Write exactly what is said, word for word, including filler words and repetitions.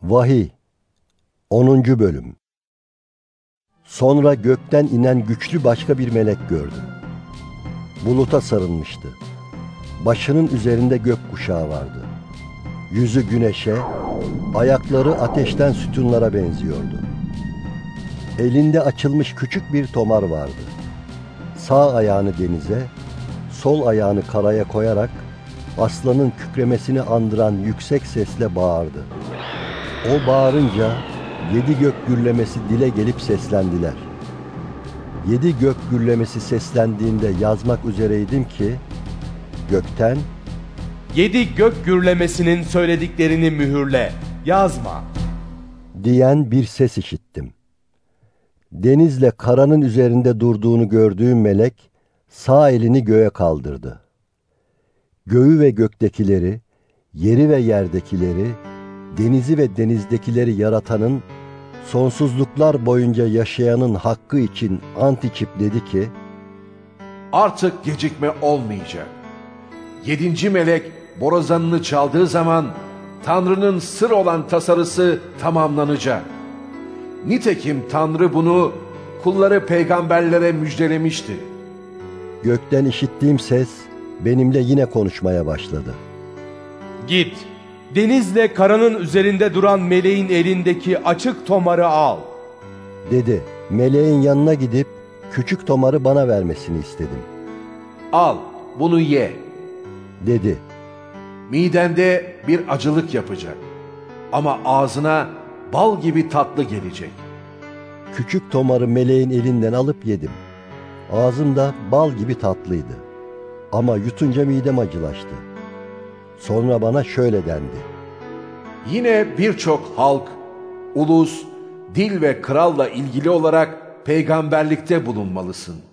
Vahiy onuncu Bölüm. Sonra gökten inen güçlü başka bir melek gördüm. Buluta sarılmıştı. Başının üzerinde gökkuşağı vardı. Yüzü güneşe, ayakları ateşten sütunlara benziyordu. Elinde açılmış küçük bir tomar vardı. Sağ ayağını denize, sol ayağını karaya koyarak aslanın kükremesini andıran yüksek sesle bağırdı. O bağırınca yedi gök gürlemesi dile gelip seslendiler. Yedi gök gürlemesi seslendiğinde yazmak üzereydim ki gökten Yedi gök gürlemesinin söylediklerini mühürle, yazma diyen bir ses işittim. Denizle karanın üzerinde durduğunu gördüğüm melek sağ elini göğe kaldırdı. Göğü ve göktekileri, yeri ve yerdekileri, denizi ve denizdekileri yaratanın, sonsuzluklar boyunca yaşayanın hakkı için ant içip dedi ki, artık gecikme olmayacak. Yedinci melek borazanını çaldığı zaman Tanrı'nın sır olan tasarısı tamamlanacak. Nitekim Tanrı bunu kulları peygamberlere müjdelemişti. Gökten işittiğim ses benimle yine konuşmaya başladı. Git, denizle karanın üzerinde duran meleğin elindeki açık tomarı al. Dedi. Meleğin yanına gidip küçük tomarı bana vermesini istedim. Al, bunu ye. Dedi. Midende bir acılık yapacak. Ama ağzına bal gibi tatlı gelecek. Küçük tomarı meleğin elinden alıp yedim. Ağzımda bal gibi tatlıydı. Ama yutunca midem acılaştı. Sonra bana şöyle dendi. Yine birçok halk, ulus, dil ve kralla ilgili olarak peygamberlikte bulunmalısın.